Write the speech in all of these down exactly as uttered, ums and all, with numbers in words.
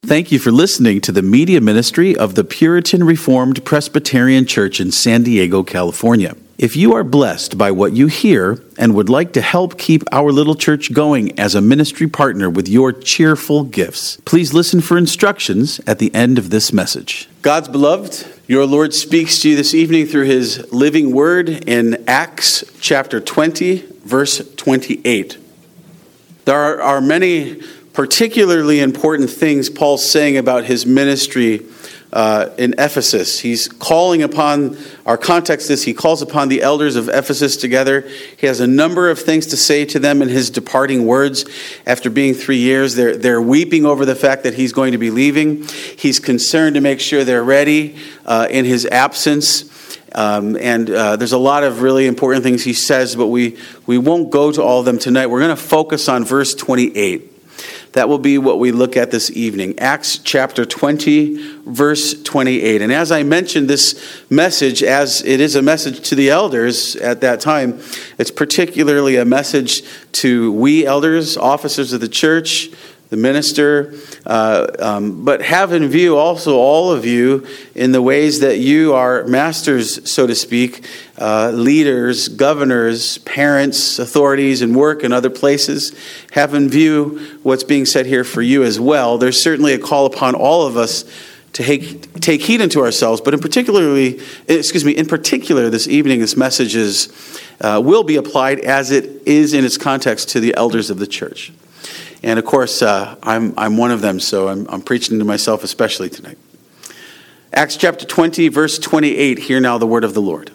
Thank you for listening to the media ministry of the Puritan Reformed Presbyterian Church in San Diego, California. If you are blessed by what you hear and would like to help keep our little church going as a ministry partner with your cheerful gifts, please listen for instructions at the end of this message. God's beloved, your Lord speaks to you this evening through his living word in Acts chapter twenty, verse twenty-eight. There are, are many particularly important things Paul's saying about his ministry uh, in Ephesus. He's calling upon, our context is he calls upon the elders of Ephesus together. He has a number of things to say to them in his departing words. After being three years, they're, they're weeping over the fact that he's going to be leaving. He's concerned to make sure they're ready uh, in his absence. Um, and uh, there's a lot of really important things he says, but we, we won't go to all of them tonight. We're going to focus on verse twenty-eight. That will be what we look at this evening. Acts chapter twenty, verse twenty-eight. And as I mentioned, this message, as it is a message to the elders at that time, it's particularly a message to we elders, officers of the church, the minister, uh, um, but have in view also all of you in the ways that you are masters, so to speak, uh, leaders, governors, parents, authorities in work and other places. Have in view what's being said here for you as well. There's certainly a call upon all of us to take, take heed unto ourselves, but in particularly, excuse me, in particular this evening, this message is, uh, will be applied as it is in its context to the elders of the church. And of course, uh, I'm I'm one of them, so I'm, I'm preaching to myself especially tonight. Acts chapter twenty, verse twenty-eight, hear now the word of the Lord.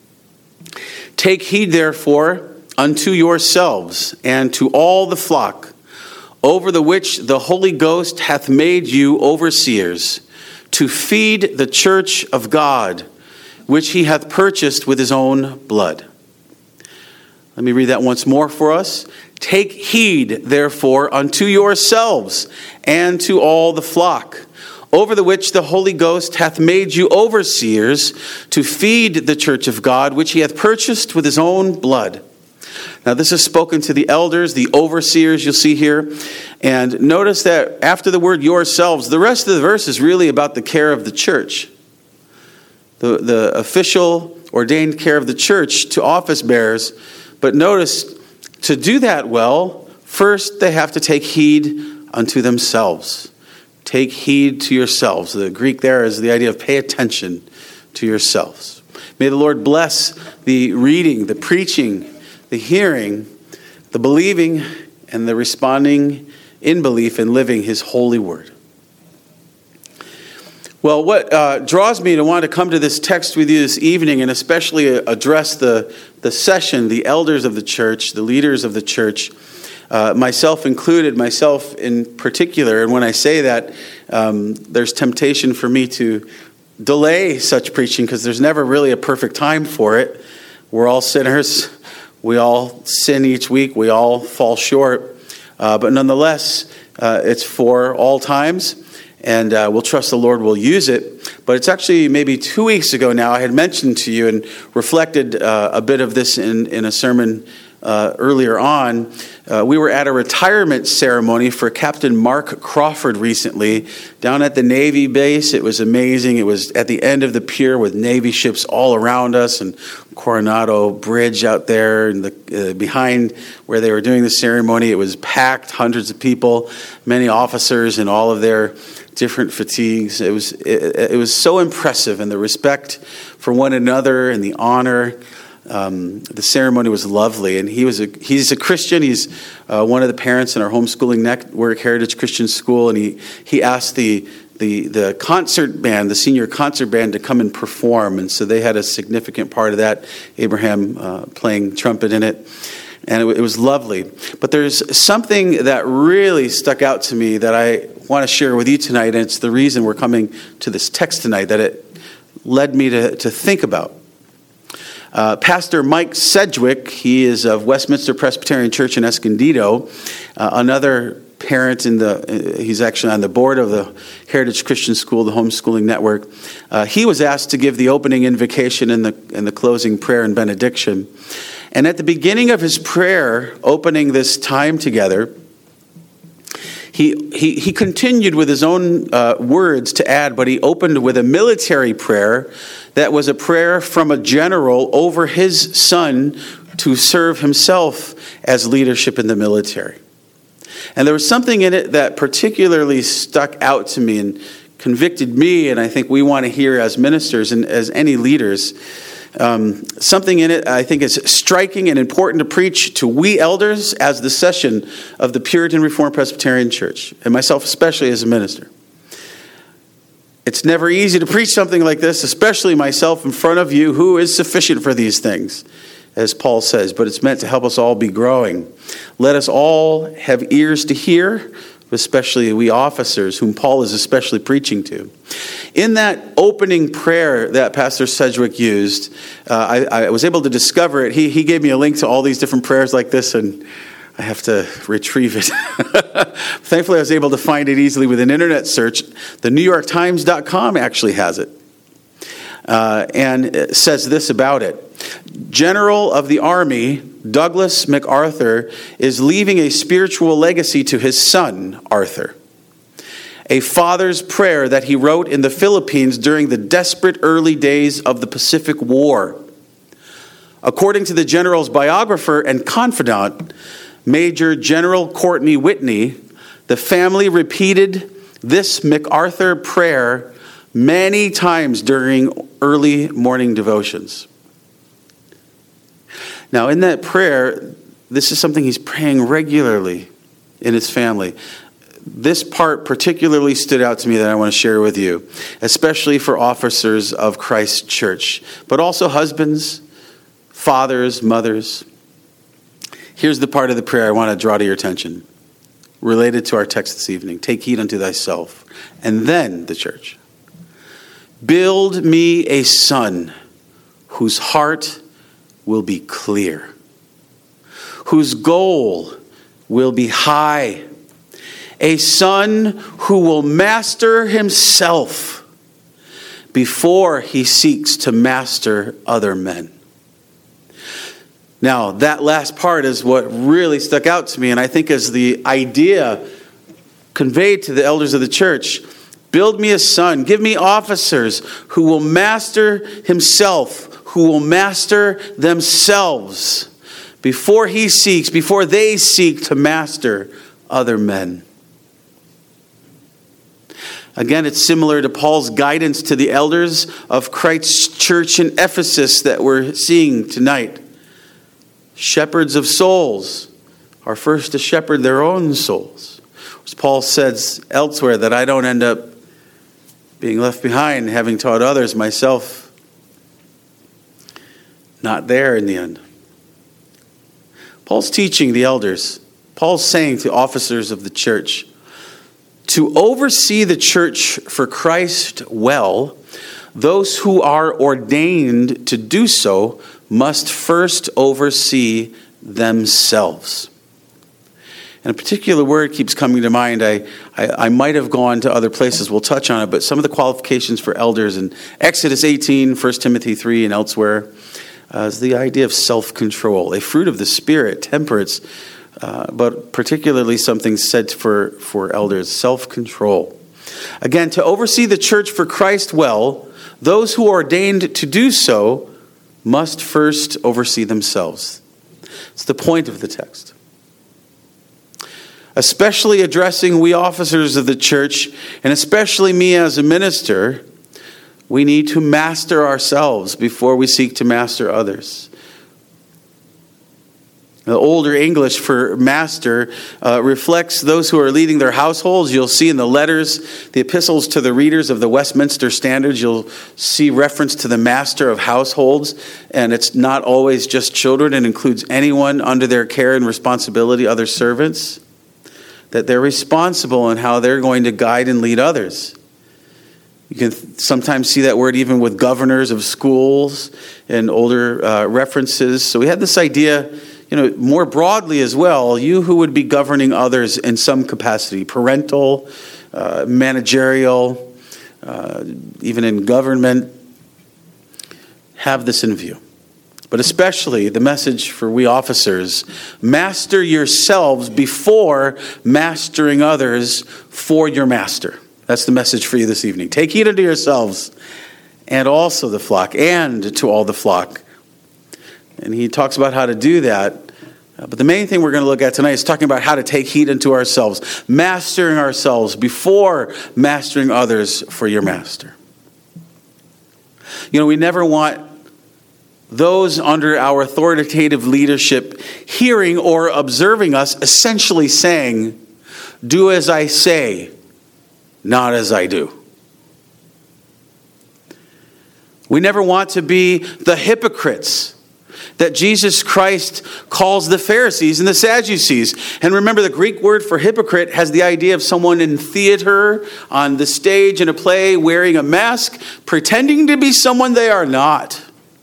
Take heed, therefore, unto yourselves and to all the flock, over the which the Holy Ghost hath made you overseers, to feed the church of God, which he hath purchased with his own blood. Let me read that once more for us. Take heed, therefore, unto yourselves and to all the flock, over the which the Holy Ghost hath made you overseers, to feed the church of God, which he hath purchased with his own blood. Now, this is spoken to the elders, the overseers, you'll see here. And notice that after the word yourselves, the rest of the verse is really about the care of the church. The, the official, ordained care of the church to office bearers. But notice, to do that well, first they have to take heed unto themselves. Take heed to yourselves. The Greek there is the idea of pay attention to yourselves. May the Lord bless the reading, the preaching, the hearing, the believing, and the responding in belief and living his holy word. Well, what uh, draws me to want to come to this text with you this evening and especially address the, the session, the elders of the church, the leaders of the church, uh, myself included, myself in particular. And when I say that, um, there's temptation for me to delay such preaching because there's never really a perfect time for it. We're all sinners. We all sin each week. We all fall short. Uh, but nonetheless, uh, it's for all times. And uh, we'll trust the Lord will use it. But it's actually maybe two weeks ago now, I had mentioned to you and reflected uh, a bit of this in, in a sermon uh, earlier on. Uh, we were at a retirement ceremony for Captain Mark Crawford recently down at the Navy base. It was amazing. It was at the end of the pier with Navy ships all around us and Coronado Bridge out there and the, uh, behind where they were doing the ceremony. It was packed, hundreds of people, many officers and all of their different fatigues. It was it, it was so impressive, and the respect for one another and the honor. Um, the ceremony was lovely, and he was a he's a Christian. He's uh, one of the parents in our homeschooling network, Heritage Christian School, and he he asked the the the concert band, the senior concert band, to come and perform, and so they had a significant part of that. Abraham uh, playing trumpet in it. And it, it was lovely. But there's something that really stuck out to me that I want to share with you tonight, and it's the reason we're coming to this text tonight, that it led me to, to think about. Uh, Pastor Mike Sedgwick, he is of Westminster Presbyterian Church in Escondido, uh, another parent in the, uh, he's actually on the board of the Heritage Christian School, the homeschooling network. Uh, he was asked to give the opening invocation and the, and the closing prayer and benediction. And at the beginning of his prayer, opening this time together, he, he, he continued with his own uh, words to add, but he opened with a military prayer that was a prayer from a general over his son to serve himself as leadership in the military. And there was something in it that particularly stuck out to me and convicted me, and I think we want to hear as ministers and as any leaders. Um, something in it I think is striking and important to preach to we elders as the session of the Puritan Reformed Presbyterian Church, and myself especially as a minister. It's never easy to preach something like this, especially myself in front of you, who is sufficient for these things, as Paul says, but it's meant to help us all be growing. Let us all have ears to hear, especially we officers, whom Paul is especially preaching to. In that opening prayer that Pastor Sedgwick used, uh, I, I was able to discover it. He, he gave me a link to all these different prayers like this, and I have to retrieve it. Thankfully, I was able to find it easily with an internet search. The New York Times dot com actually has it. Uh, and it says this about it. General of the Army, Douglas MacArthur, is leaving a spiritual legacy to his son, Arthur. A father's prayer that he wrote in the Philippines during the desperate early days of the Pacific War. According to the general's biographer and confidant, Major General Courtney Whitney, the family repeated this MacArthur prayer many times during early morning devotions. Now, in that prayer, this is something he's praying regularly in his family. This part particularly stood out to me that I want to share with you, especially for officers of Christ's church, but also husbands, fathers, mothers. Here's the part of the prayer I want to draw to your attention, related to our text this evening. Take heed unto thyself, and then the church. Build me a son whose heart will be clear, whose goal will be high, a son who will master himself before he seeks to master other men. Now, that last part is what really stuck out to me, and I think is the idea conveyed to the elders of the church. Build me a son, give me officers who will master himself, who will master themselves before he seeks, before they seek to master other men. Again, it's similar to Paul's guidance to the elders of Christ's church in Ephesus that we're seeing tonight. Shepherds of souls are first to shepherd their own souls. As Paul says elsewhere, that I don't end up being left behind, having taught others, myself not there in the end. Paul's teaching the elders. Paul's saying to officers of the church, to oversee the church for Christ well, those who are ordained to do so must first oversee themselves. And a particular word keeps coming to mind. I, I, I might have gone to other places. We'll touch on it. But some of the qualifications for elders in Exodus eighteen, First Timothy three, and elsewhere uh, is the idea of self-control, a fruit of the Spirit, temperance, uh, but particularly something said for, for elders, self-control. Again, to oversee the church for Christ well, those who are ordained to do so must first oversee themselves. It's the point of the text. Especially addressing we officers of the church, and especially me as a minister, we need to master ourselves before we seek to master others. The older English for master uh, reflects those who are leading their households. You'll see in the letters, the epistles to the readers of the Westminster Standards, you'll see reference to the master of households. And it's not always just children. It includes anyone under their care and responsibility, other servants. That they're responsible in how they're going to guide and lead others. You can sometimes see that word even with governors of schools and older uh, references. So we had this idea, you know, more broadly as well, you who would be governing others in some capacity, parental, uh, managerial, uh, even in government, have this in view. but especially the message for we officers: master yourselves before mastering others for your master. That's the message for you this evening. Take heed unto yourselves and also the flock, and to all the flock. And he talks about how to do that. But the main thing we're going to look at tonight is talking about how to take heed unto ourselves, mastering ourselves before mastering others for your master. You know, we never want those under our authoritative leadership hearing or observing us essentially saying, "Do as I say, not as I do." We never want to be the hypocrites that Jesus Christ calls the Pharisees and the Sadducees. And remember, the Greek word for hypocrite has the idea of someone in theater, on the stage in a play, wearing a mask, pretending to be someone they are not.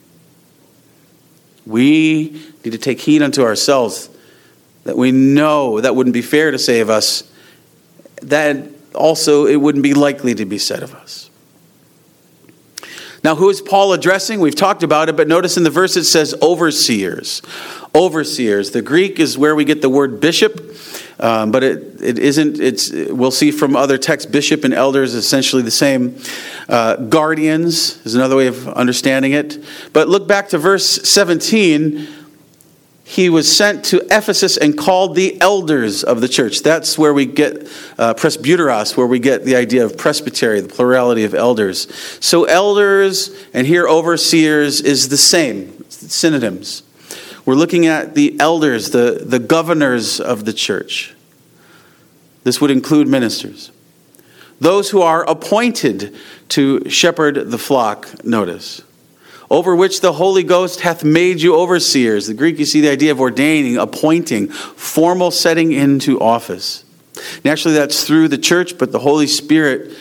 We need to take heed unto ourselves that we know that wouldn't be fair to say of us, that also it wouldn't be likely to be said of us. Now, who is Paul addressing? We've talked about it, but notice in the verse it says overseers. Overseers. The Greek is where we get the word bishop, um, but it, it isn't. It's we'll see from other texts, bishop and elder is essentially the same. Uh, guardians is another way of understanding it. But look back to verse seventeen. He was sent to Ephesus and called the elders of the church. That's where we get uh, presbyteros, where we get the idea of presbytery, the plurality of elders. So elders, and here overseers, is the same. It's synonyms. We're looking at the elders, the, the governors of the church. This would include ministers. Those who are appointed to shepherd the flock, notice. Over which the Holy Ghost hath made you overseers. The Greek, you see the idea of ordaining, appointing, formal setting into office. Naturally, that's through the church, but the Holy Spirit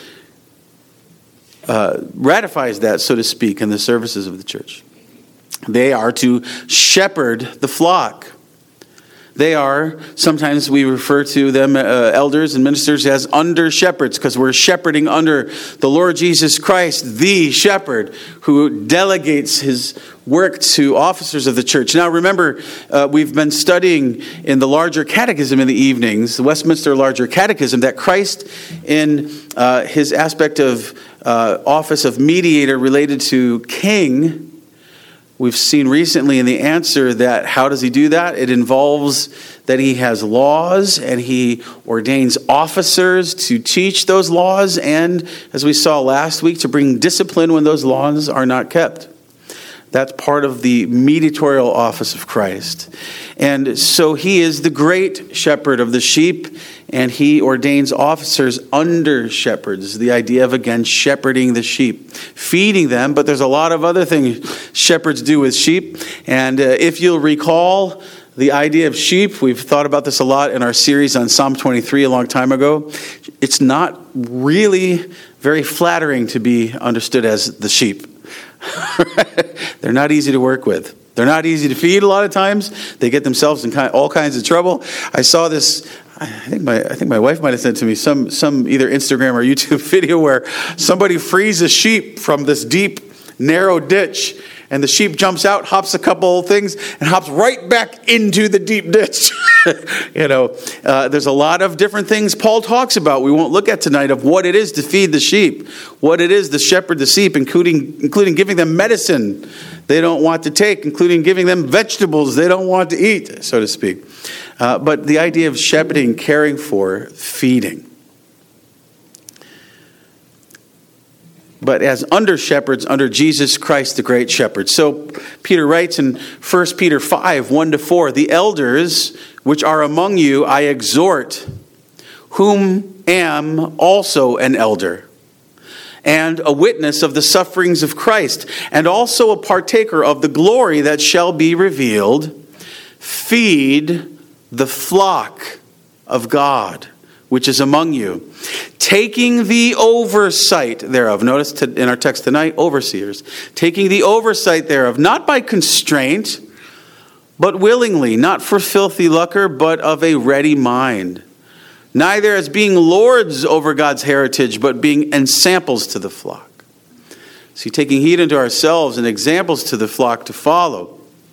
uh, ratifies that, so to speak, in the services of the church. They are to shepherd the flock. They are, sometimes we refer to them, uh, elders and ministers, as under shepherds, because we're shepherding under the Lord Jesus Christ, the shepherd, who delegates his work to officers of the church. Now remember, uh, we've been studying in the larger catechism in the evenings, the Westminster Larger Catechism, that Christ in uh, his aspect of uh, office of mediator related to king, we've seen recently in the answer that how does he do that? It involves that he has laws and he ordains officers to teach those laws and, as we saw last week, to bring discipline when those laws are not kept. That's part of the mediatorial office of Christ. And so he is the great shepherd of the sheep, and he ordains officers under shepherds. The idea of, again, shepherding the sheep, feeding them. But there's a lot of other things shepherds do with sheep. And uh, if you'll recall the idea of sheep, we've thought about this a lot in our series on Psalm twenty-three a long time ago. It's not really very flattering to be understood as the sheep. They're not easy to work with. They're not easy to feed a lot of times. They get themselves in kind, all kinds of trouble. I saw this, I think my I think my wife might have sent to me some, some either Instagram or YouTube video where somebody frees a sheep from this deep, narrow ditch. And the sheep jumps out, hops a couple things, and hops right back into the deep ditch. you know, uh, there's a lot of different things Paul talks about. We won't look at tonight of what it is to feed the sheep, what it is to shepherd the sheep, including including giving them medicine they don't want to take, including giving them vegetables they don't want to eat, so to speak. Uh, but the idea of shepherding, caring for, feeding. But as under shepherds, under Jesus Christ, the great shepherd. So Peter writes in First Peter five, one to four, the elders which are among you I exhort, whom am also an elder, and a witness of the sufferings of Christ, and also a partaker of the glory that shall be revealed. Feed the flock of God, which is among you, taking the oversight thereof. Notice in our text tonight, overseers. Taking the oversight thereof, not by constraint, but willingly, not for filthy lucre, but of a ready mind. Neither as being lords over God's heritage, but being ensamples to the flock. See, taking heed unto ourselves and examples to the flock to follow.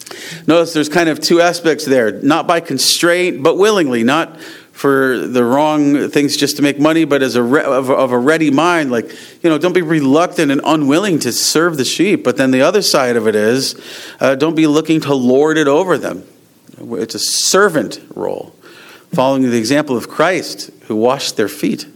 Notice there's kind of two aspects there. Not by constraint, but willingly. Not for the wrong things just to make money, but as a re- of, of a ready mind. Like, you know, don't be reluctant and unwilling to serve the sheep. But then the other side of it is, uh, don't be looking to lord it over them. It's a servant role, following the example of Christ, who washed their feet.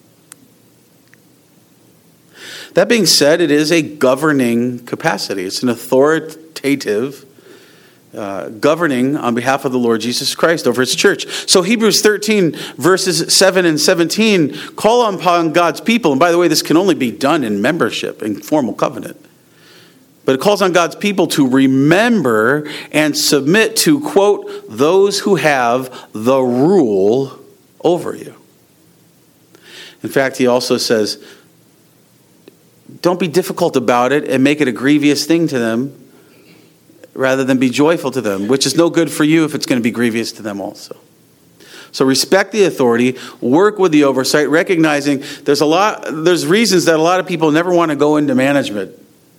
That being said, it is a governing capacity. It's an authoritative uh, governing on behalf of the Lord Jesus Christ over his church. So Hebrews thirteen, verses seven and seventeen, call upon God's people. And by the way, this can only be done in membership, in formal covenant. But it calls on God's people to remember and submit to, quote, those who have the rule over you. In fact, he also says, don't be difficult about it and make it a grievous thing to them rather than be joyful to them, which is no good for you if it's going to be grievous to them also. So respect the authority, work with the oversight, recognizing there's a lot, there's reasons that a lot of people never want to go into management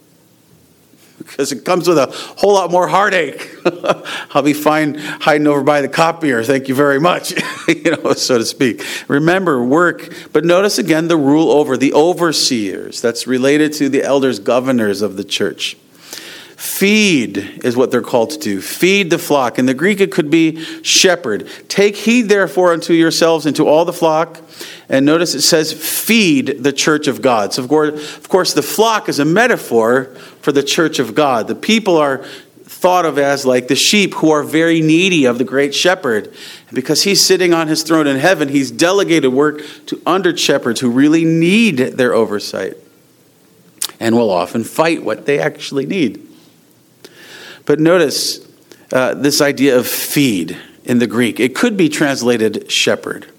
because it comes with a whole lot more heartache. I'll be fine hiding over by the copier. Thank you very much, you know, so to speak. Remember, work, but notice again the rule over the overseers. That's related to the elders, governors of the church. Feed is what they're called to do. Feed the flock. In the Greek, it could be shepherd. Take heed, therefore, unto yourselves and to all the flock. And notice it says, feed the church of God. So, of course, of course, the flock is a metaphor for the church of God. The people are thought of as like the sheep who are very needy of the great shepherd. And because he's sitting on his throne in heaven, he's delegated work to under shepherds who really need their oversight and will often fight what they actually need. But notice uh, this idea of feed in the Greek. It could be translated shepherd.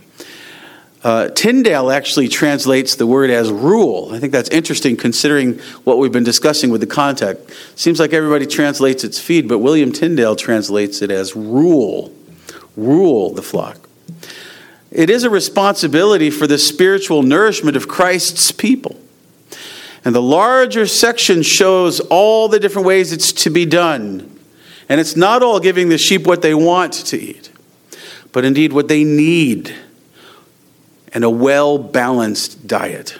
Uh, Tyndale actually translates the word as rule. I think that's interesting considering what we've been discussing with the context. Seems like everybody translates it feed, but William Tyndale translates it as rule. Rule the flock. It is a responsibility for the spiritual nourishment of Christ's people. And the larger section shows all the different ways it's to be done. And it's not all giving the sheep what they want to eat, but indeed what they need, and a well-balanced diet.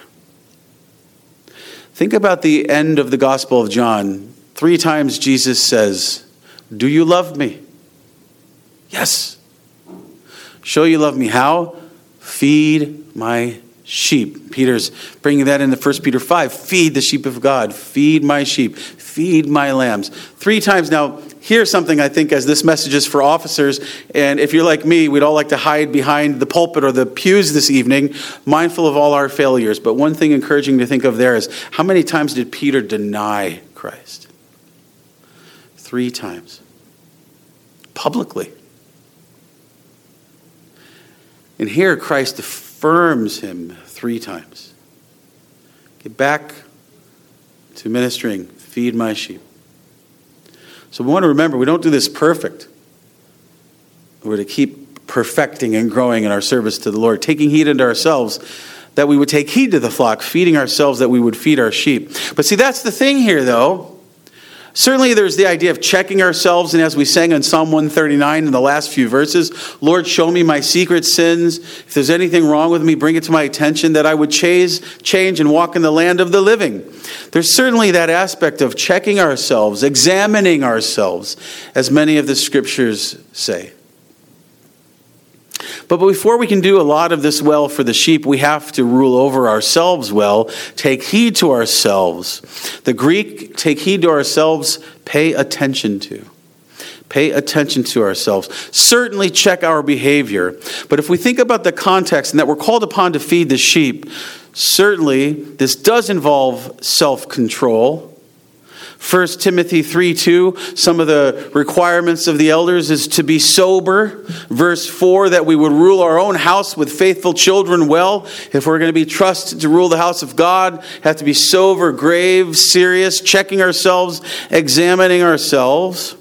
Think about the end of the Gospel of John. Three times Jesus says, do you love me? Yes. Show you love me. How? Feed my sheep. Peter's bringing that into First Peter five. Feed the sheep of God. Feed my sheep. Feed my lambs. Three times now. Here's something I think as this message is for officers. And if you're like me, we'd all like to hide behind the pulpit or the pews this evening, mindful of all our failures. But one thing encouraging to think of there is, how many times did Peter deny Christ? Three times. Publicly. And here Christ affirms him three times. Get back to ministering. Feed my sheep. So we want to remember, we don't do this perfect. We're to keep perfecting and growing in our service to the Lord, taking heed unto ourselves that we would take heed to the flock, feeding ourselves that we would feed our sheep. But see, that's the thing here, though. Certainly there's the idea of checking ourselves, and as we sang in Psalm one thirty-nine in the last few verses, Lord, show me my secret sins. If there's anything wrong with me, bring it to my attention, that I would change, change and walk in the land of the living. There's certainly that aspect of checking ourselves, examining ourselves, as many of the scriptures say. But before we can do a lot of this well for the sheep, we have to rule over ourselves well, take heed to ourselves. The Greek, take heed to ourselves, pay attention to. Pay attention to ourselves. Certainly check our behavior. But if we think about the context and that we're called upon to feed the sheep, certainly this does involve self-control. First Timothy three two, some of the requirements of the elders is to be sober. Verse four, that we would rule our own house with faithful children well. If we're going to be trusted to rule the house of God, have to be sober, grave, serious, checking ourselves, examining ourselves.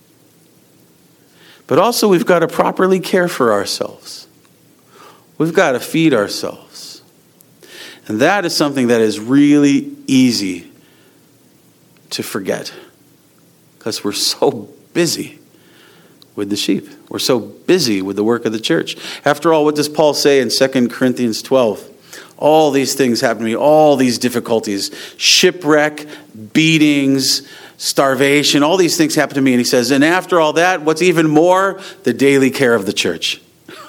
But also we've got to properly care for ourselves. We've got to feed ourselves. And that is something that is really easy to forget. Because we're so busy with the sheep. We're so busy with the work of the church. After all, what does Paul say in Second Corinthians twelve? All these things happen to me, all these difficulties, shipwreck, beatings, starvation, all these things happen to me. And he says, and after all that, what's even more? The daily care of the church.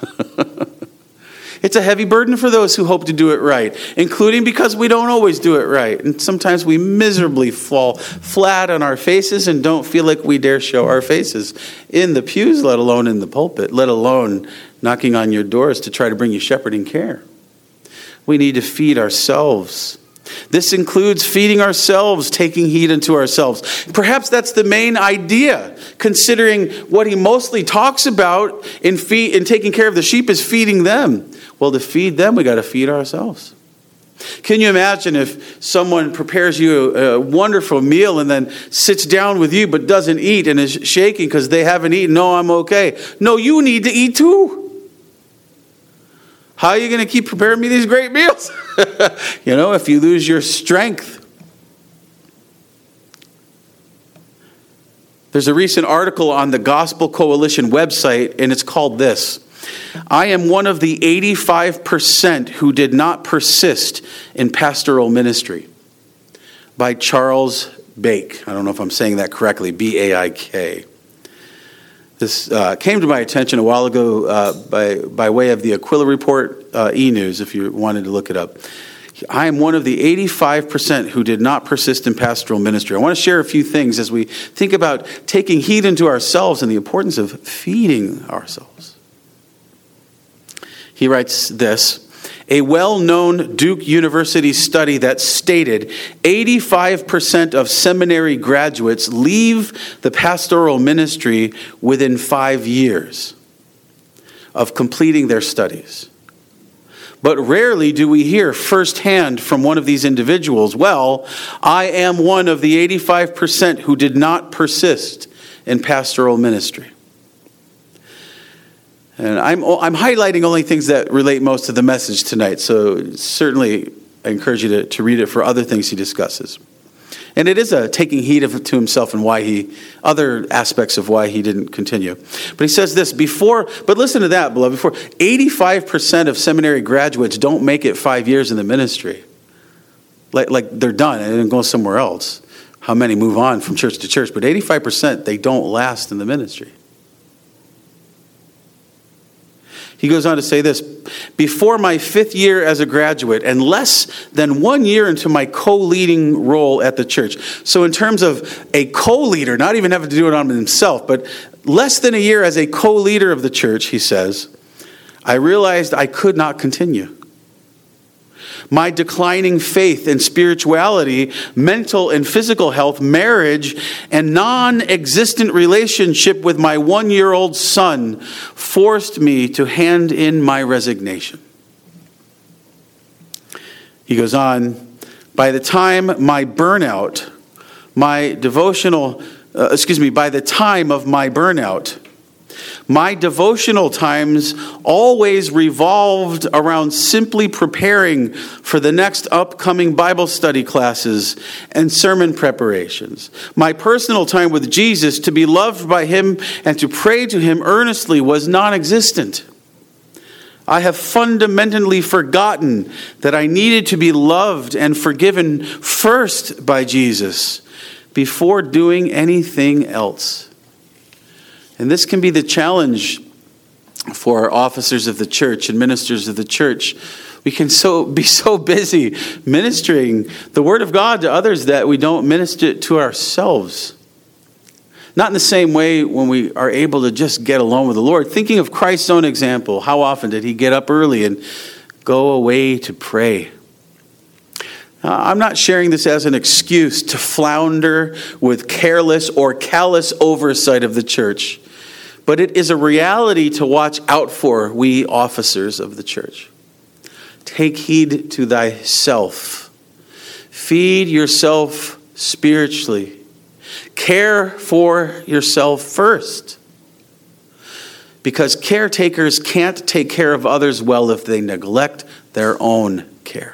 It's a heavy burden for those who hope to do it right, including because we don't always do it right. And sometimes we miserably fall flat on our faces and don't feel like we dare show our faces in the pews, let alone in the pulpit, let alone knocking on your doors to try to bring you shepherding care. We need to feed ourselves. This includes feeding ourselves, taking heed unto ourselves. Perhaps that's the main idea, considering what he mostly talks about in, feed, in taking care of the sheep is feeding them. Well, to feed them, we got to feed ourselves. Can you imagine if someone prepares you a wonderful meal and then sits down with you but doesn't eat and is shaking because they haven't eaten? No, I'm okay. No, you need to eat too. How are you going to keep preparing me these great meals? You know, if you lose your strength. There's a recent article on the Gospel Coalition website, and it's called this: I am one of the eighty-five percent who did not persist in pastoral ministry, by Charles Bake. I don't know if I'm saying that correctly, B A I K. This uh, came to my attention a while ago uh, by, by way of the Aquila Report uh, e-news, if you wanted to look it up. I am one of the eighty-five percent who did not persist in pastoral ministry. I want to share a few things as we think about taking heed into ourselves and the importance of feeding ourselves. He writes this: a well-known Duke University study that stated eighty-five percent of seminary graduates leave the pastoral ministry within five years of completing their studies. But rarely do we hear firsthand from one of these individuals, well, I am one of the eighty-five percent who did not persist in pastoral ministry. And I'm I'm highlighting only things that relate most to the message tonight, so certainly I encourage you to, to read it for other things he discusses. And it is a taking heed of to himself and why he, other aspects of why he didn't continue. But he says this, before, but listen to that, beloved, before eighty-five percent of seminary graduates don't make it five years in the ministry. Like, like they're done and then go somewhere else. How many move on from church to church? But eighty-five percent, they don't last in the ministry. He goes on to say this: before my fifth year as a graduate and less than one year into my co-leading role at the church. So in terms of a co-leader, not even having to do it on himself, but less than a year as a co-leader of the church, he says, I realized I could not continue. My declining faith and spirituality, mental and physical health, marriage, and non-existent relationship with my one-year-old son forced me to hand in my resignation. He goes on, by the time my burnout, my devotional, uh, excuse me, by the time of my burnout, my devotional times always revolved around simply preparing for the next upcoming Bible study classes and sermon preparations. My personal time with Jesus, to be loved by him and to pray to him earnestly, was non-existent. I have fundamentally forgotten that I needed to be loved and forgiven first by Jesus before doing anything else. And this can be the challenge for officers of the church and ministers of the church. We can so be so busy ministering the word of God to others that we don't minister it to ourselves. Not in the same way when we are able to just get alone with the Lord. Thinking of Christ's own example, how often did he get up early and go away to pray? Uh, I'm not sharing this as an excuse to flounder with careless or callous oversight of the church, but it is a reality to watch out for, we officers of the church. Take heed to thyself. Feed yourself spiritually. Care for yourself first. Because caretakers can't take care of others well if they neglect their own care.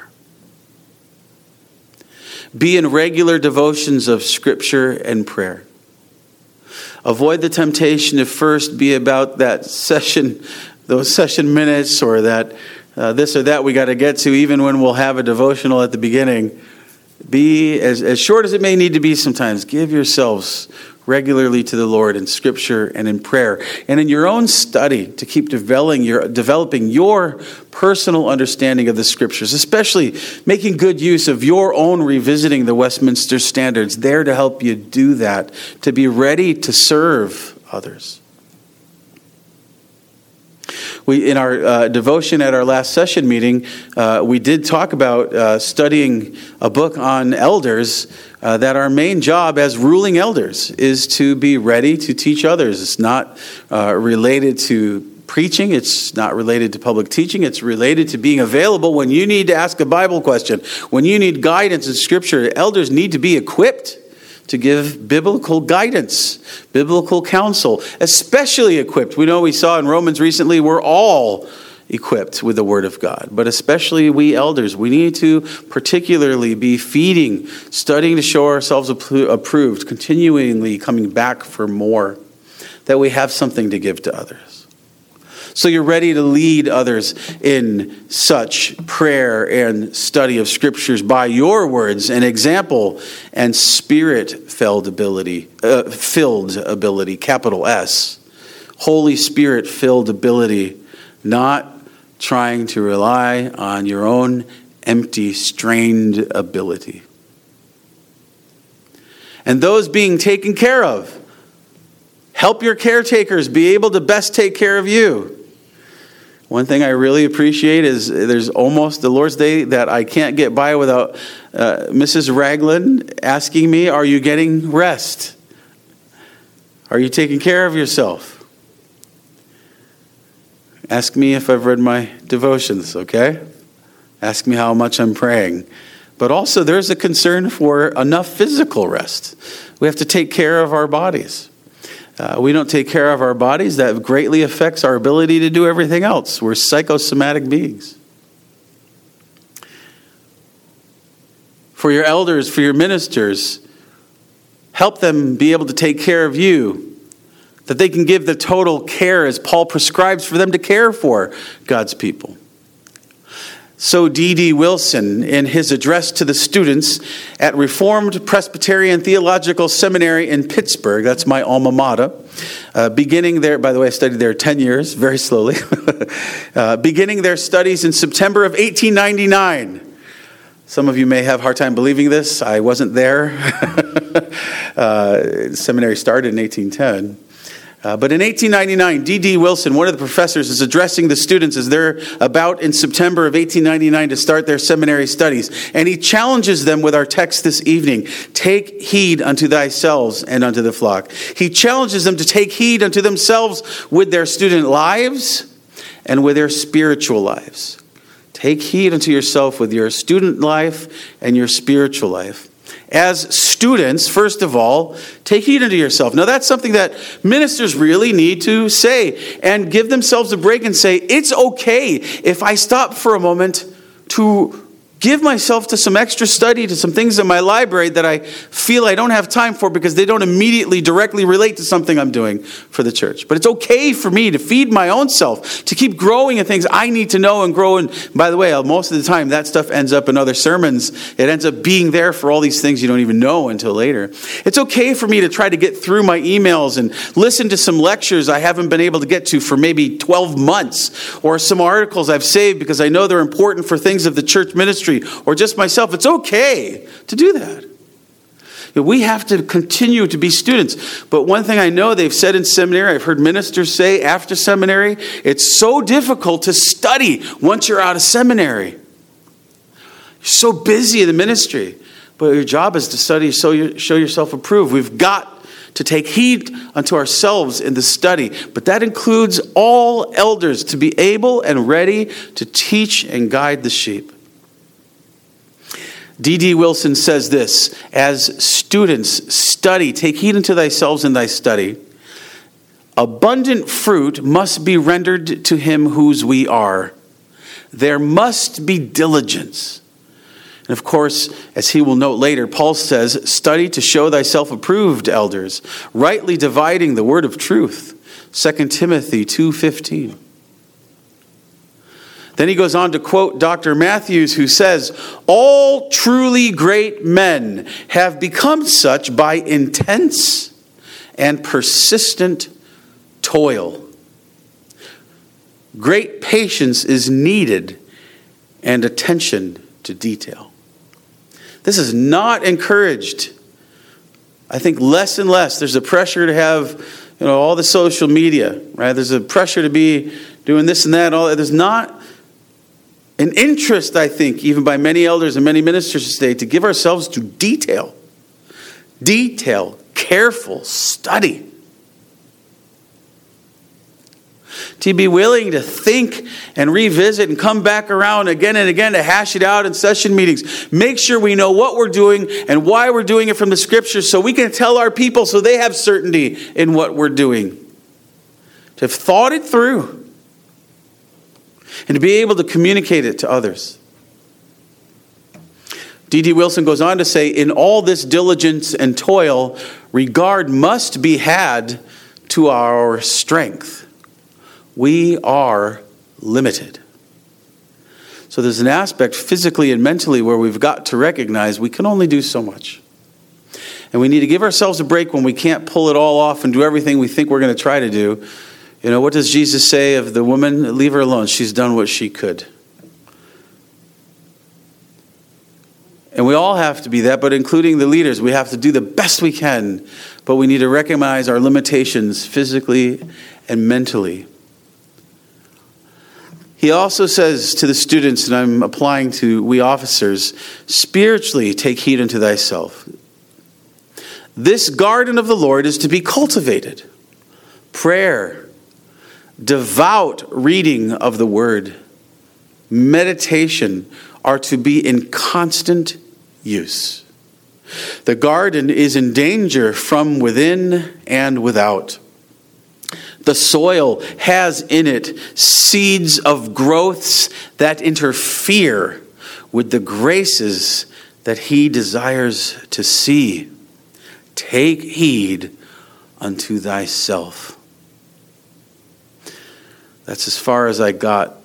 Be in regular devotions of Scripture and prayer. Avoid the temptation to first be about that session, those session minutes, or that uh, this or that we got to get to, even when we'll have a devotional at the beginning. Be as, as short as it may need to be sometimes. Give yourselves regularly to the Lord in Scripture and in prayer. And in your own study to keep developing your, developing your personal understanding of the Scriptures, especially making good use of your own revisiting the Westminster Standards, there to help you do that, to be ready to serve others. We, in our uh, devotion at our last session meeting, uh, we did talk about uh, studying a book on elders, uh, that our main job as ruling elders is to be ready to teach others. It's not uh, related to preaching. It's not related to public teaching. It's related to being available when you need to ask a Bible question, when you need guidance in Scripture. Elders need to be equipped to give biblical guidance, biblical counsel, especially equipped. We know we saw in Romans recently, we're all equipped with the Word of God, but especially we elders, we need to particularly be feeding, studying to show ourselves approved, continually coming back for more, that we have something to give to others. So you're ready to lead others in such prayer and study of Scriptures by your words and example and Spirit-filled ability, uh, filled ability, capital S. Holy Spirit-filled ability, not trying to rely on your own empty, strained ability. And those being taken care of, help your caretakers be able to best take care of you. One thing I really appreciate is there's almost the Lord's Day that I can't get by without uh, Missus Ragland asking me, are you getting rest? Are you taking care of yourself? Ask me if I've read my devotions, okay? Ask me how much I'm praying. But also there's a concern for enough physical rest. We have to take care of our bodies. Uh, we don't take care of our bodies, that greatly affects our ability to do everything else. We're psychosomatic beings. For your elders, for your ministers, help them be able to take care of you, that they can give the total care as Paul prescribes for them to care for God's people. So D D Wilson, in his address to the students at Reformed Presbyterian Theological Seminary in Pittsburgh, that's my alma mater, uh, beginning there, by the way, I studied there ten years, very slowly, uh, beginning their studies in September of eighteen ninety-nine. Some of you may have a hard time believing this. I wasn't there. uh, seminary started in eighteen ten. Uh, but in eighteen ninety-nine, D D Wilson, one of the professors, is addressing the students as they're about in September of eighteen ninety-nine to start their seminary studies. And he challenges them with our text this evening. Take heed unto thyself and unto the flock. He challenges them to take heed unto themselves with their student lives and with their spiritual lives. Take heed unto yourself with your student life and your spiritual life. As students, first of all, take heed unto yourself. Now that's something that ministers really need to say and give themselves a break and say, it's okay if I stop for a moment to give myself to some extra study, to some things in my library that I feel I don't have time for because they don't immediately directly relate to something I'm doing for the church. But it's okay for me to feed my own self, to keep growing in things I need to know and grow. And by the way, most of the time that stuff ends up in other sermons. It ends up being there for all these things you don't even know until later. It's okay for me to try to get through my emails and listen to some lectures I haven't been able to get to for maybe twelve months, or some articles I've saved because I know they're important for things of the church ministry, or just myself. It's okay to do that. We have to continue to be students. But one thing I know they've said in seminary, I've heard ministers say after seminary, it's so difficult to study once you're out of seminary. You're so busy in the ministry. But your job is to study, so you show yourself approved. We've got to take heed unto ourselves in the study. But that includes all elders to be able and ready to teach and guide the sheep. D D Wilson says this, as students study, take heed unto thyself in thy study. Abundant fruit must be rendered to him whose we are. There must be diligence. And of course, as he will note later, Paul says, study to show thyself approved, elders, rightly dividing the word of truth. Second Timothy two fifteen. Then he goes on to quote Doctor Matthews, who says, all truly great men have become such by intense and persistent toil. Great patience is needed and attention to detail. This is not encouraged. I think less and less. There's a pressure to have, you know, all the social media, right? There's a pressure to be doing this and that. All that. There's not an interest, I think, even by many elders and many ministers today, to give ourselves to detail. Detail, careful study. To be willing to think and revisit and come back around again and again to hash it out in session meetings. Make sure we know what we're doing and why we're doing it from the scriptures so we can tell our people so they have certainty in what we're doing. To have thought it through and to be able to communicate it to others. D D Wilson goes on to say, in all this diligence and toil, regard must be had to our strength. We are limited. So there's an aspect physically and mentally where we've got to recognize we can only do so much. And we need to give ourselves a break when we can't pull it all off and do everything we think we're going to try to do. You know, what does Jesus say of the woman? Leave her alone. She's done what she could. And we all have to be that, but including the leaders, we have to do the best we can. But we need to recognize our limitations physically and mentally. He also says to the students, and I'm applying to we officers, spiritually take heed unto thyself. This garden of the Lord is to be cultivated. Prayer, devout reading of the word, meditation are to be in constant use. The garden is in danger from within and without. The soil has in it seeds of growths that interfere with the graces that he desires to see. Take heed unto thyself. That's as far as I got.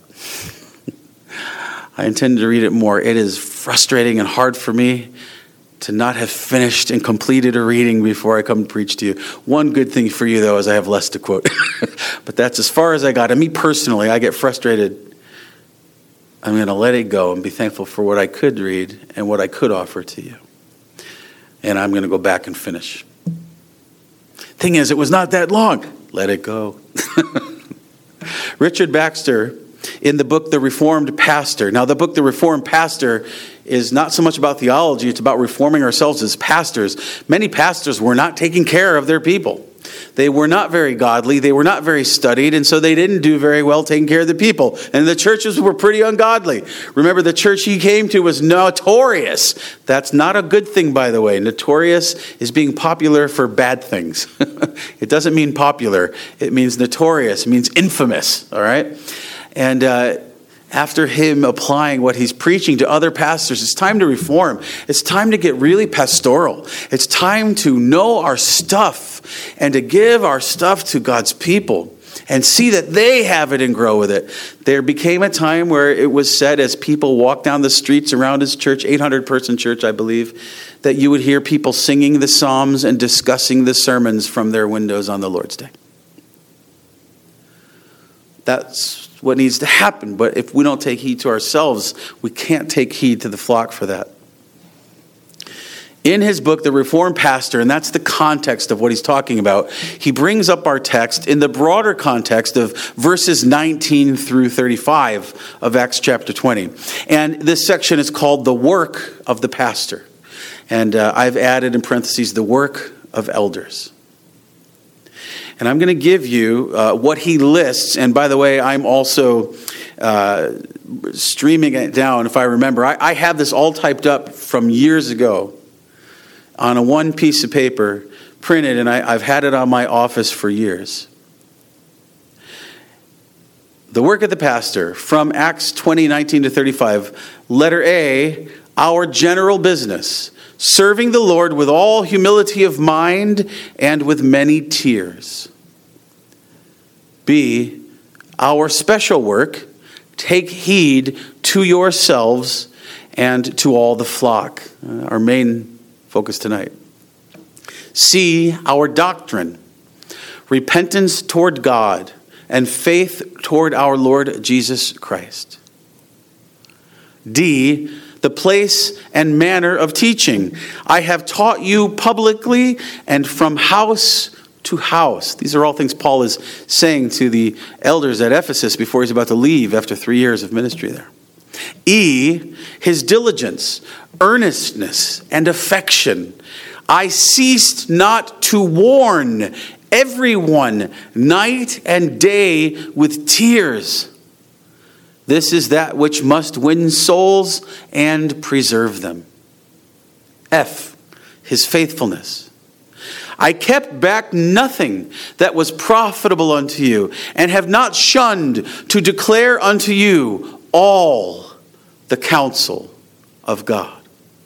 I intend to read it more. It is frustrating and hard for me to not have finished and completed a reading before I come to preach to you. One good thing for you, though, is I have less to quote. But that's as far as I got. And me personally, I get frustrated. I'm going to let it go and be thankful for what I could read and what I could offer to you. And I'm going to go back and finish. Thing is, it was not that long. Let it go. Richard Baxter, in the book The Reformed Pastor. Now, the book The Reformed Pastor is not so much about theology, it's about reforming ourselves as pastors. Many pastors were not taking care of their people. They were not very godly, they were not very studied, and so they didn't do very well taking care of the people. And the churches were pretty ungodly. Remember, the church he came to was notorious. That's not a good thing, by the way. Notorious is being popular for bad things. It doesn't mean popular. It means notorious. It means infamous, all right? And uh, after him applying what he's preaching to other pastors, it's time to reform. It's time to get really pastoral. It's time to know our stuff and to give our stuff to God's people and see that they have it and grow with it. There became a time where it was said as people walked down the streets around his church, eight hundred person church, I believe, that you would hear people singing the Psalms and discussing the sermons from their windows on the Lord's Day. That's what needs to happen. But if we don't take heed to ourselves, we can't take heed to the flock for that. In his book, The Reformed Pastor, and that's the context of what he's talking about, he brings up our text in the broader context of verses nineteen through thirty-five of Acts chapter twenty. And this section is called The Work of the Pastor. And uh, I've added in parentheses, the work of elders. And I'm going to give you uh, what he lists. And by the way, I'm also uh, streaming it down, if I remember. I, I have this all typed up from years ago on a one piece of paper, printed, and I, I've had it on my office for years. The work of the pastor, from Acts twenty, nineteen to thirty-five. Letter A, our general business, serving the Lord with all humility of mind and with many tears. B, our special work, take heed to yourselves and to all the flock. Uh, our main focus tonight. C, our doctrine, repentance toward God and faith toward our Lord Jesus Christ. D, the place and manner of teaching. I have taught you publicly and from house to house. These are all things Paul is saying to the elders at Ephesus before he's about to leave after three years of ministry there. E, his diligence, earnestness, and affection. I ceased not to warn everyone night and day with tears. This is that which must win souls and preserve them. F, his faithfulness. I kept back nothing that was profitable unto you, and have not shunned to declare unto you all the counsel of God.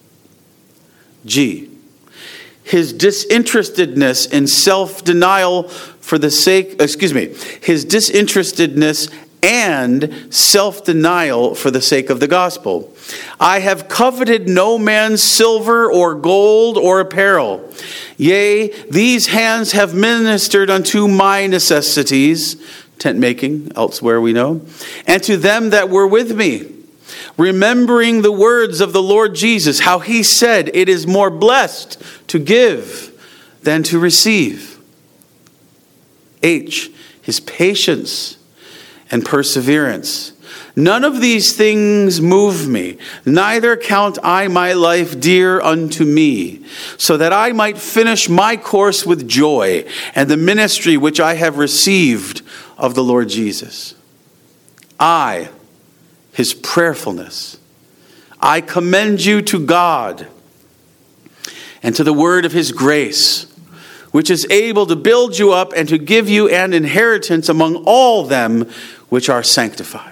G, his disinterestedness in self-denial for the sake, excuse me, his disinterestedness and self-denial for the sake of the gospel. I have coveted no man's silver or gold or apparel. Yea, these hands have ministered unto my necessities, tent making, elsewhere we know, and to them that were with me, remembering the words of the Lord Jesus, how he said, it is more blessed to give than to receive. H, his patience and perseverance. None of these things move me, neither count I my life dear unto me, so that I might finish my course with joy and the ministry which I have received of the Lord Jesus. I, his prayerfulness, I commend you to God and to the word of his grace, which is able to build you up and to give you an inheritance among all them which are sanctified.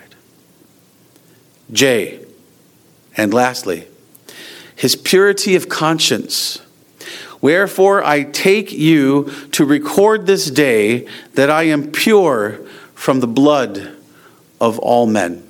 J, and lastly, his purity of conscience. Wherefore I take you to record this day that I am pure from the blood of all men.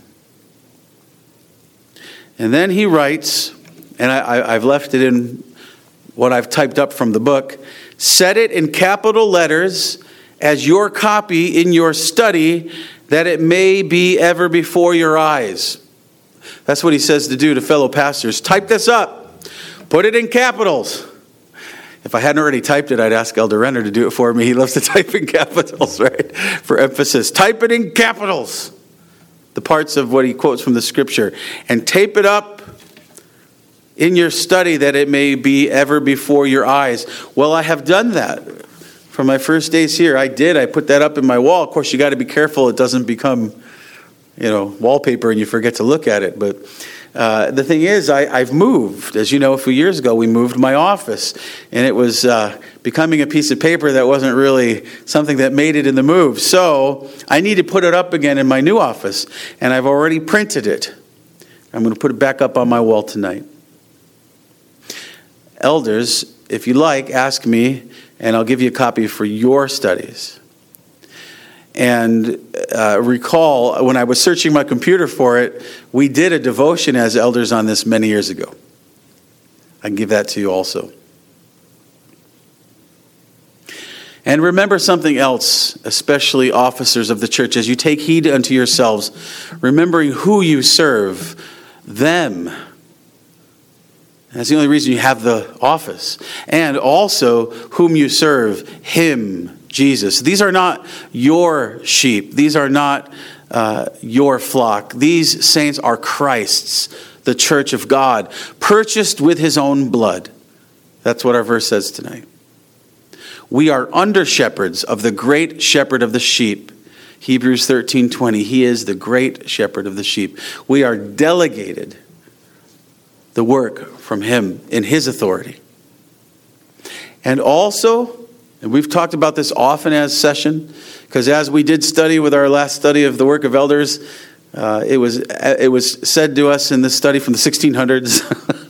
And then he writes, and I, I, I've left it in what I've typed up from the book, set it in capital letters as your copy in your study, that it may be ever before your eyes. That's what he says to do to fellow pastors. Type this up. Put it in capitals. If I hadn't already typed it, I'd ask Elder Renner to do it for me. He loves to type in capitals, right? For emphasis. Type it in capitals. The parts of what he quotes from the scripture. And tape it up in your study that it may be ever before your eyes. Well, I have done that. For my first days here, I did. I put that up in my wall. Of course, you got to be careful it doesn't become, you know, wallpaper and you forget to look at it. But uh, the thing is, I, I've moved. As you know, a few years ago, we moved my office. And it was uh, becoming a piece of paper that wasn't really something that made it in the move. So I need to put it up again in my new office. And I've already printed it. I'm going to put it back up on my wall tonight. Elders, if you like, ask me, and I'll give you a copy for your studies. And uh, recall, when I was searching my computer for it, we did a devotion as elders on this many years ago. I can give that to you also. And remember something else, especially officers of the church, as you take heed unto yourselves, remembering who you serve, them. That's the only reason you have the office. And also whom you serve, him, Jesus. These are not your sheep. These are not uh, your flock. These saints are Christ's, the church of God, purchased with his own blood. That's what our verse says tonight. We are under shepherds of the great shepherd of the sheep. Hebrews thirteen twenty. He is the great shepherd of the sheep. We are delegated the work from him in his authority. And also, and we've talked about this often as session, because as we did study with our last study of the work of elders, uh, it was it was said to us in this study from the sixteen hundreds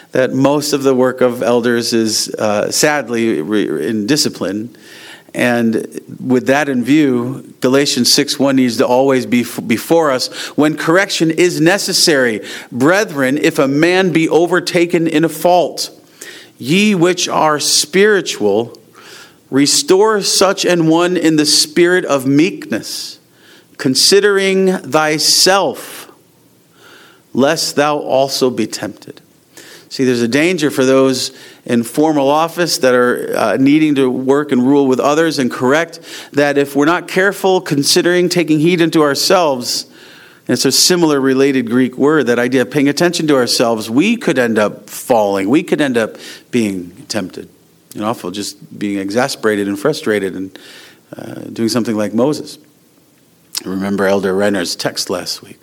that most of the work of elders is uh, sadly re- in discipline. And with that in view, Galatians six one needs to always be f- before us when correction is necessary. Brethren, if a man be overtaken in a fault, ye which are spiritual, restore such an one in the spirit of meekness, considering thyself, lest thou also be tempted. See, there's a danger for those in formal office that are uh, needing to work and rule with others and correct, that if we're not careful, considering taking heed unto ourselves, and it's a similar related Greek word, that idea of paying attention to ourselves, we could end up falling. We could end up being tempted. And often just being exasperated and frustrated and uh, doing something like Moses. I remember Elder Renner's text last week.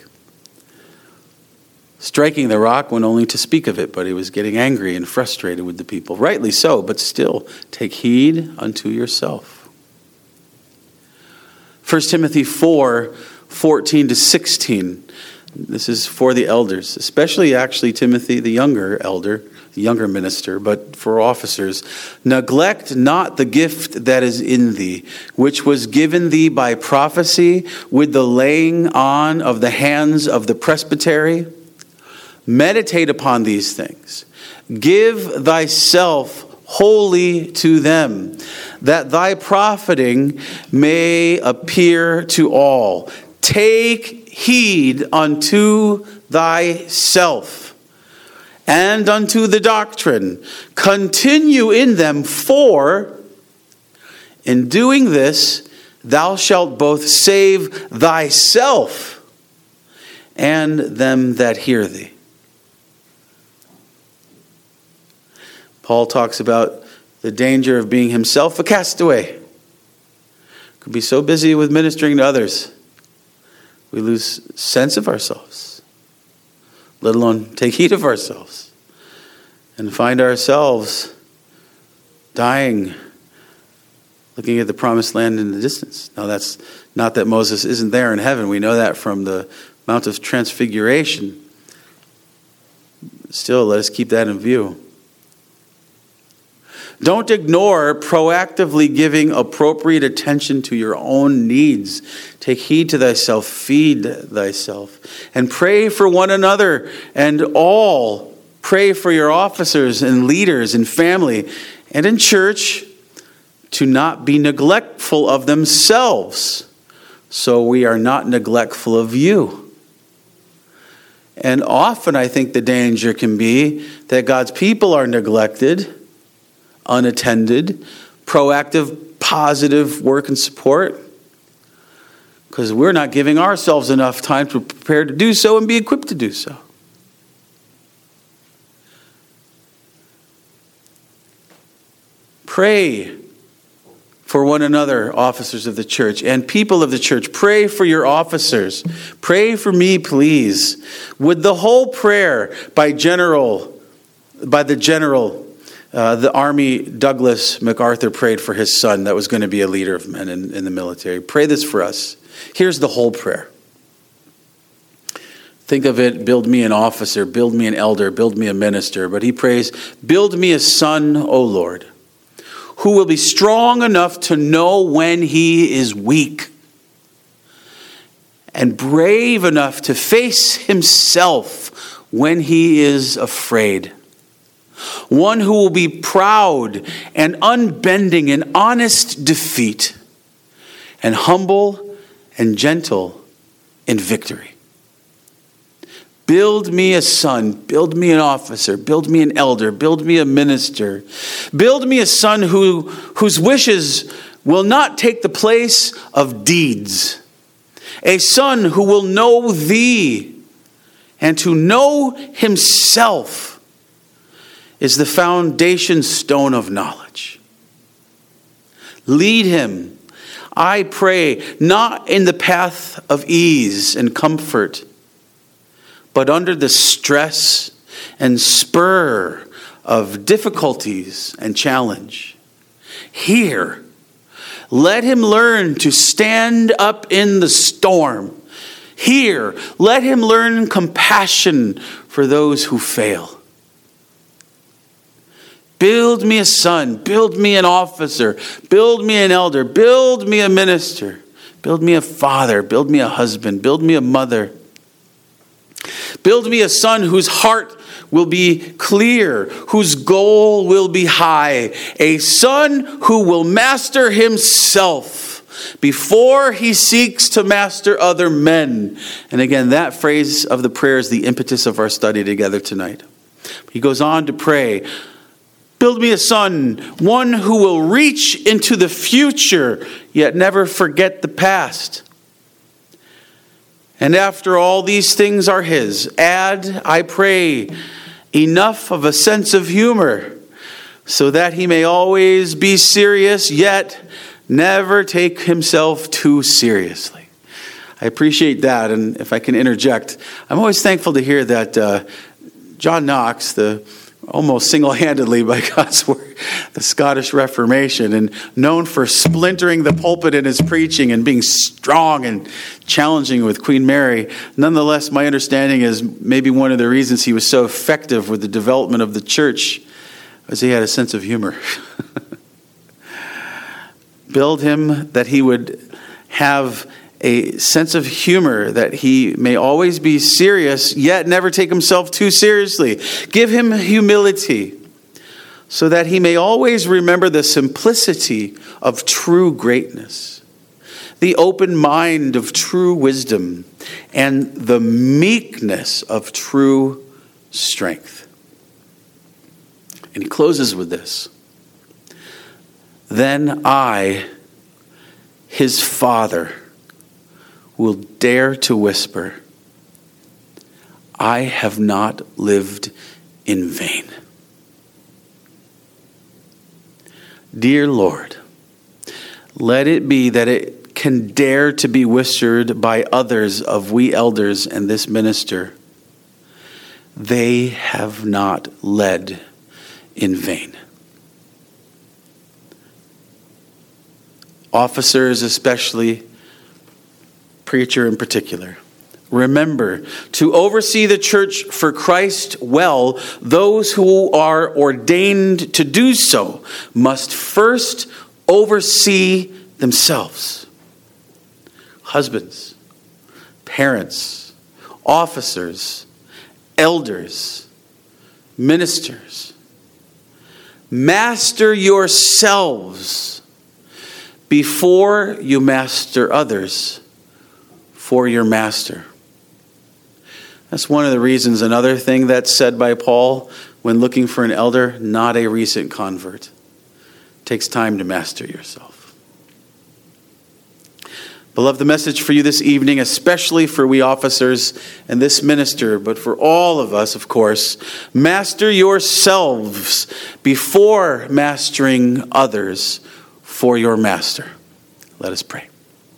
Striking the rock when only to speak of it, but he was getting angry and frustrated with the people. Rightly so, but still, take heed unto yourself. First Timothy four, fourteen to sixteen. This is for the elders, especially actually Timothy, the younger elder, the younger minister, but for officers. Neglect not the gift that is in thee, which was given thee by prophecy with the laying on of the hands of the presbytery. Meditate upon these things. Give thyself wholly to them, that thy profiting may appear to all. Take heed unto thyself and unto the doctrine. Continue in them, for in doing this thou shalt both save thyself and them that hear thee. Paul talks about the danger of being himself a castaway. Could be so busy with ministering to others, we lose sense of ourselves, let alone take heed of ourselves, and find ourselves dying, looking at the promised land in the distance. Now, that's not that Moses isn't there in heaven. We know that from the Mount of Transfiguration. Still, let us keep that in view. Don't ignore proactively giving appropriate attention to your own needs. Take heed to thyself, feed thyself, and pray for one another and all. Pray for your officers and leaders in family and in church to not be neglectful of themselves, so we are not neglectful of you. And often I think the danger can be that God's people are neglected, unattended, proactive, positive work and support, because we're not giving ourselves enough time to prepare to do so and be equipped to do so. Pray for one another, officers of the church and people of the church. Pray for your officers. Pray for me, please. With the whole prayer by general, by the general, Uh, the Army, Douglas MacArthur prayed for his son that was going to be a leader of men in, in the military. Pray this for us. Here's the whole prayer. Think of it, build me an officer, build me an elder, build me a minister. But he prays, build me a son, O Lord, who will be strong enough to know when he is weak, and brave enough to face himself when he is afraid. One who will be proud and unbending in honest defeat, and humble and gentle in victory. Build me a son, build me an officer, build me an elder, build me a minister. Build me a son who, whose wishes will not take the place of deeds. A son who will know thee, and to know himself is the foundation stone of knowledge. Lead him, I pray, not in the path of ease and comfort, but under the stress and spur of difficulties and challenge. Here, let him learn to stand up in the storm. Here, let him learn compassion for those who fail. Build me a son. Build me an officer. Build me an elder. Build me a minister. Build me a father. Build me a husband. Build me a mother. Build me a son whose heart will be clear, whose goal will be high. A son who will master himself before he seeks to master other men. And again, that phrase of the prayer is the impetus of our study together tonight. He goes on to pray, build me a son, one who will reach into the future, yet never forget the past. And after all these things are his, add, I pray, enough of a sense of humor, so that he may always be serious, yet never take himself too seriously. I appreciate that, and if I can interject, I'm always thankful to hear that uh, John Knox, the almost single-handedly by God's word, the Scottish Reformation, and known for splintering the pulpit in his preaching and being strong and challenging with Queen Mary. Nonetheless, my understanding is maybe one of the reasons he was so effective with the development of the church was he had a sense of humor. Build him that he would have a sense of humor, that he may always be serious, yet never take himself too seriously. Give him humility, so that he may always remember the simplicity of true greatness, the open mind of true wisdom, and the meekness of true strength. And he closes with this. Then I, his father, will dare to whisper, I have not lived in vain. Dear Lord, let it be that it can dare to be whispered by others of we elders and this minister, they have not led in vain. Officers especially, preacher in particular, remember to oversee the church for Christ well. Those who are ordained to do so must first oversee themselves. Husbands, parents, officers, elders, ministers, master yourselves before you master others for your master. That's one of the reasons. Another thing that's said by Paul when looking for an elder, not a recent convert. It takes time to master yourself. Beloved, the message for you this evening, especially for we officers and this minister, but for all of us, of course, master yourselves before mastering others for your master. Let us pray.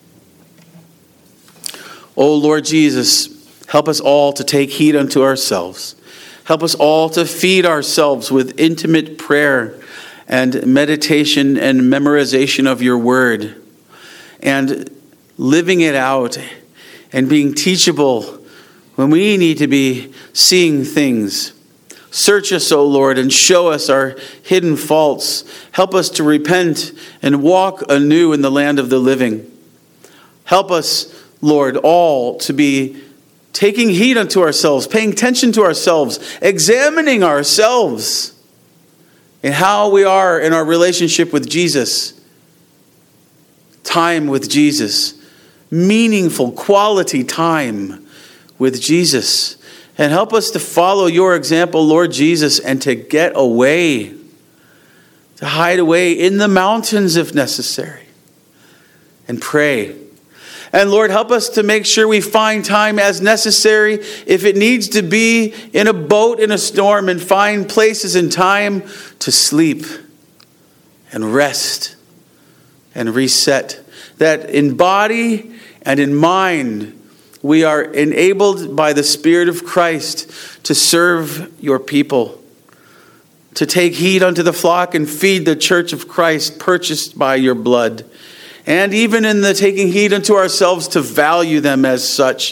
O Lord Jesus, help us all to take heed unto ourselves. Help us all to feed ourselves with intimate prayer and meditation and memorization of your word, and living it out and being teachable when we need to be seeing things. Search us, O Lord, and show us our hidden faults. Help us to repent and walk anew in the land of the living. Help us, Lord, all to be taking heed unto ourselves, paying attention to ourselves, examining ourselves in how we are in our relationship with Jesus. Time with Jesus. Meaningful, quality time with Jesus. And help us to follow your example, Lord Jesus, and to get away, to hide away in the mountains if necessary, and pray. And Lord, help us to make sure we find time as necessary, if it needs to be in a boat in a storm, and find places and time to sleep and rest and reset. That in body and in mind, we are enabled by the Spirit of Christ to serve your people, to take heed unto the flock and feed the church of Christ purchased by your blood. And even in the taking heed unto ourselves to value them as such,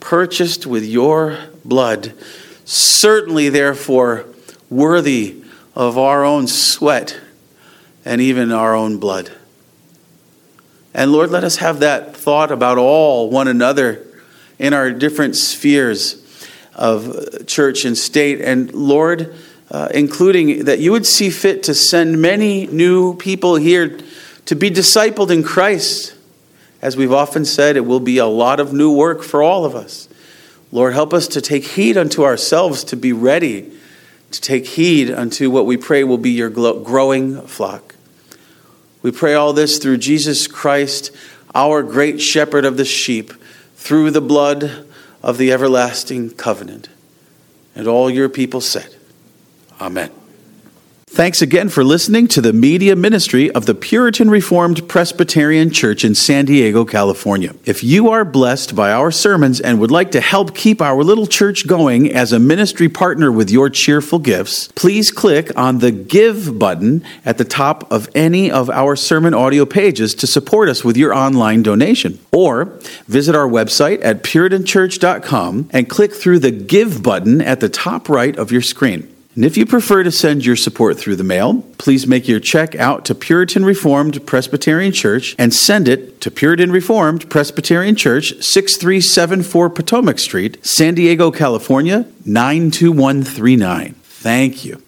purchased with your blood. Certainly, therefore, worthy of our own sweat and even our own blood. And Lord, let us have that thought about all one another in our different spheres of church and state. And Lord, uh, including that you would see fit to send many new people here to be discipled in Christ. As we've often said, it will be a lot of new work for all of us. Lord, help us to take heed unto ourselves, to be ready to take heed unto what we pray will be your growing flock. We pray all this through Jesus Christ, our great shepherd of the sheep, through the blood of the everlasting covenant. And all your people said, Amen. Thanks again for listening to the media ministry of the Puritan Reformed Presbyterian Church in San Diego, California. If you are blessed by our sermons and would like to help keep our little church going as a ministry partner with your cheerful gifts, please click on the Give button at the top of any of our sermon audio pages to support us with your online donation. Or visit our website at puritan church dot com and click through the Give button at the top right of your screen. And if you prefer to send your support through the mail, please make your check out to Puritan Reformed Presbyterian Church and send it to Puritan Reformed Presbyterian Church, six three seven four Potomac Street, San Diego, California, nine two one three nine. Thank you.